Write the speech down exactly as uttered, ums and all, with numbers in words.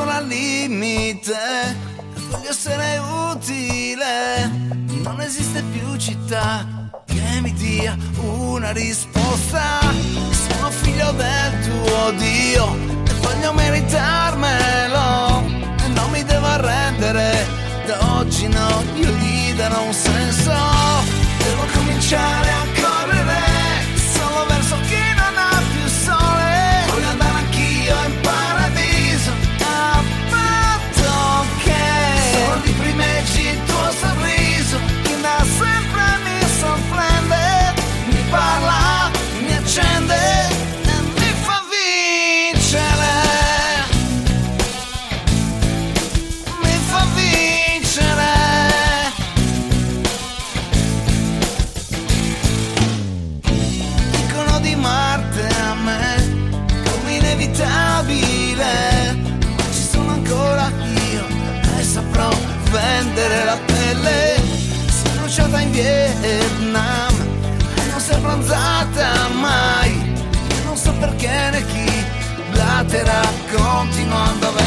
ancora al limite, voglio essere utile. Non esiste più città che mi dia una risposta. Sono figlio del tuo Dio e voglio meritarmelo, e non mi devo arrendere, da oggi no, io gli darò un senso. Devo cominciare a correre solo verso chi non ha più sole. Voglio andare anch'io in paradiso, a patto che solo di primeggi il tuo sorriso, che da sempre mi sorprende, mi parla, mi accende e mi fa vincere, mi fa vincere. Dicono di Marte a me come inevitabile, ma ci sono ancora io e saprò vendere la pelle. Si è bruciata in Vietnam e non si è abbronzata mai, e non so perché né chi blatterà continuando a